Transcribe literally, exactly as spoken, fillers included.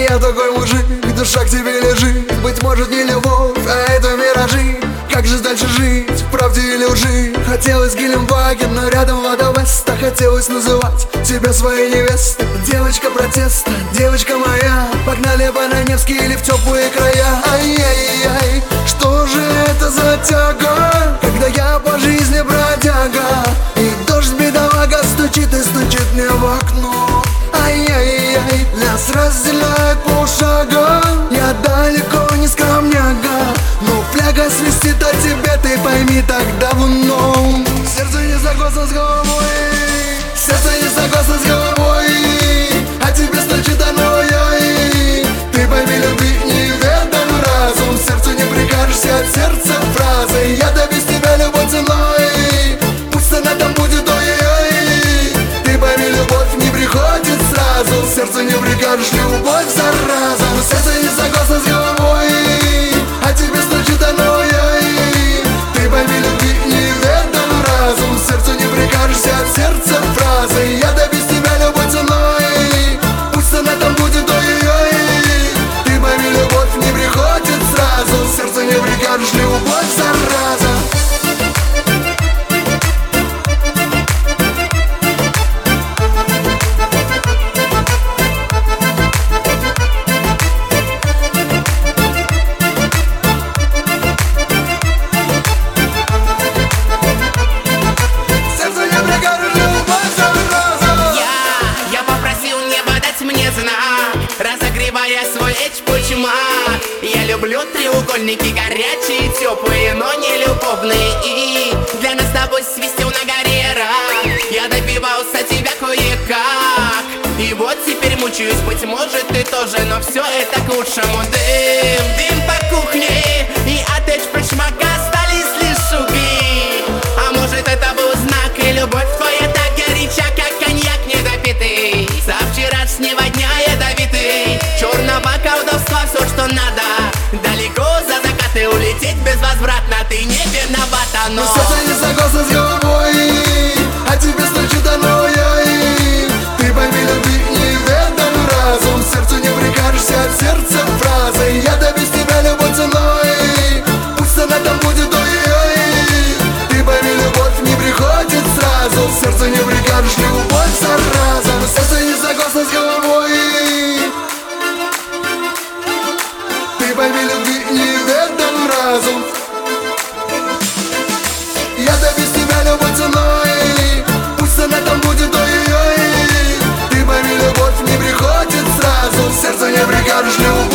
я такой мужик, душа к тебе лежит. Быть может не любовь, а это миражи. Как же дальше жить, в правде или лжи? Хотелось Гелендваген, но рядом вода Веста. Хотелось называть тебя своей невестой. Девочка протеста, девочка моя. Погнали по на Невский или в теплые края. Ай-яй-яй, что же это за тяга, когда я по жизни бродяга, и дождь бедолага стучит и стучит мне в окно. Ай-яй-яй, нас разделяет полшага. Я далеко не скромняга, но фляга свистит о тебе, ты пойми так давно. Сердце не согласно с головой, сердце не согласно с головой, а тебе стучит оно, ой. Ты пойми, любви неведом разум, сердцу не прикажешься от сердца фразой. Я добьюсь тебя любой ценой, пусть она там будет, ой-ой. Ты пойми, любовь не приходит сразу, сердцу не прикажешь, любовь зараза. Но сердце не согласно с головой, а тебе стучит оно, ой. Ты пойми, любви неведом разум, сердцу не прикажешься от сердца фразой. Я добьюсь тебя любой ценой, пусть она там будет, ой-ой. Ты пойми, любовь не приходит сразу, сердцу не прикажешь, любовь зараза. Разогревая свой эчпучмак, я люблю треугольники горячие, теплые, но не любовные. И для нас с тобой свистел на горе рак. Я добивался тебя кое-как, и вот теперь мучаюсь, быть может ты тоже, но все это к лучшему. Дым, дым по кухне, и от эчпучмака остались лишь угли. А может это был знак, и любовь твоя так горяча, как коньяк недопитый со вчерашнего дня ядовитый. Черного колдовства все, что надо, далеко за закаты улететь безвозвратно. Ты не виновата, но сердце не согласно с головой, а тебе стучит оно, ой. Ты пойми, любви неведом разум, сердцу не прикажешься от сердца фразой. Я добьюсь тебя любой ценой, пусть она там будет, ой-ой. Ты пойми, любовь не приходит сразу, сердцу не прикажешь, любовь зараза. Но сердце не согласно с головой, ты пойми, любви неведом разум. Я добьюсь тебя любой ценой, пусть она там будет, ой-ой. Ты пойми, любовь не приходит сразу, сердцу не прикажешь, любовь.